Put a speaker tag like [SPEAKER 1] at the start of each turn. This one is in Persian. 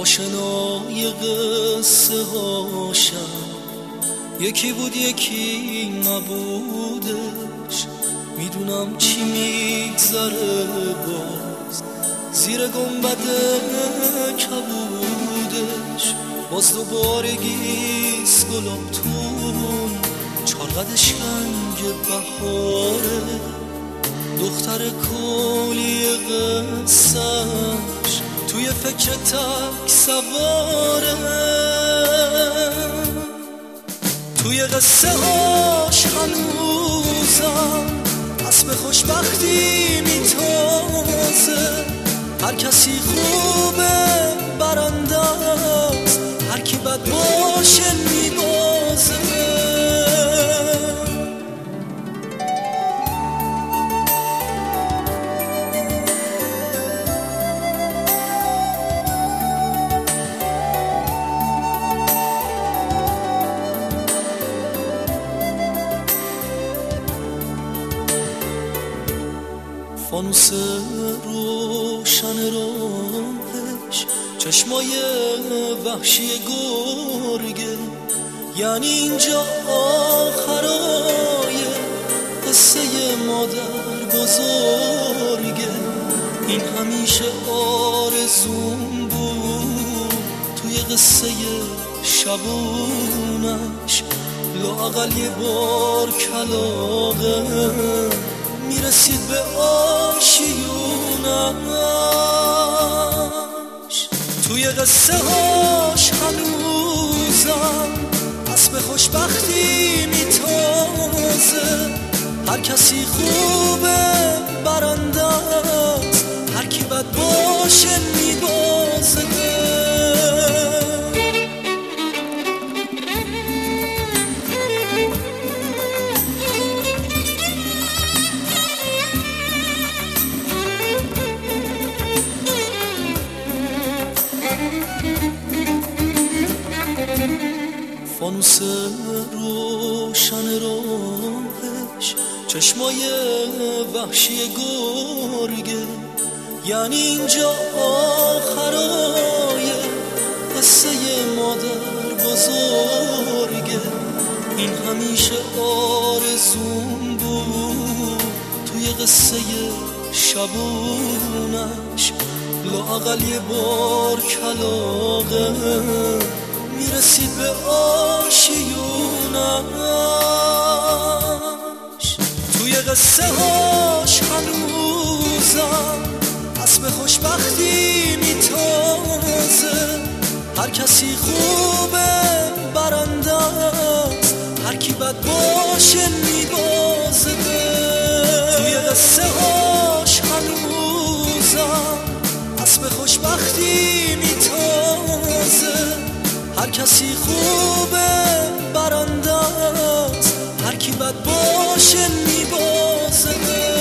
[SPEAKER 1] آشنای قصه هاشم، یکی بود یکی نبودش. میدونم چی میگذره باز زیر گنبد کبودش. باز دوباره گیس گلابتون چارقد شنگ بهاره. دختر کلی قصهش توی فکر تک سواره. توی قصه هاش هنوزم اسب خوشبختی میتازه. هر کسی خوبه برنده است، هر کی بد باشه میبازه. فانوس روشن راهش چشمای وحشی گرگه. یعنی اینجا آخرای قصه مادر بزرگه. این همیشه آرزوم بود توی قصه شبونش. لااقل یه بار کلاغه میرسید به آشیونش. توی قصه هاش هنوزم اسب خوشبختی میتازه. هر کسی خوبه برنده است، هر کی بد باشه میبازه. فانوس روشن راهش چشمای وحشی گرگه. یعنی اینجا آخرای قصه مادر بزرگه. این همیشه آرزوم بود توی قصه شبونش. لااقل یه بار کلاغه میرسید به آشیونش. توی قصه هاش هنوزم اسب خوشبختی میتازه. هر کسی خوبه برنده است، هر کی بد باشه میبازه. توی قصه هاش هنوزم اسب خوشبختی میتازه. هر کسی خوبه برنده است، هر کی بد باشه میبازه.